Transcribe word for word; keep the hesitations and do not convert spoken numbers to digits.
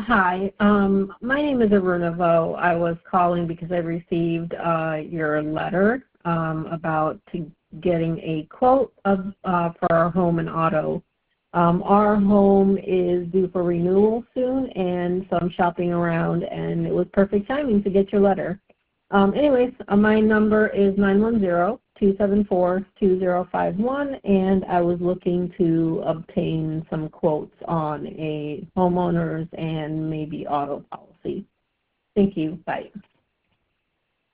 Hi, um, my name is Aruna Vo. I was calling because I received uh, your letter um, about to getting a quote of, uh, for our home and auto. Um, our home is due for renewal soon, and so I'm shopping around, and it was perfect timing to get your letter. Um, anyways, uh, my number is nine one zero, two seven four, two zero five one, and I was looking to obtain some quotes on a homeowner's and maybe auto policy. Thank you. Bye.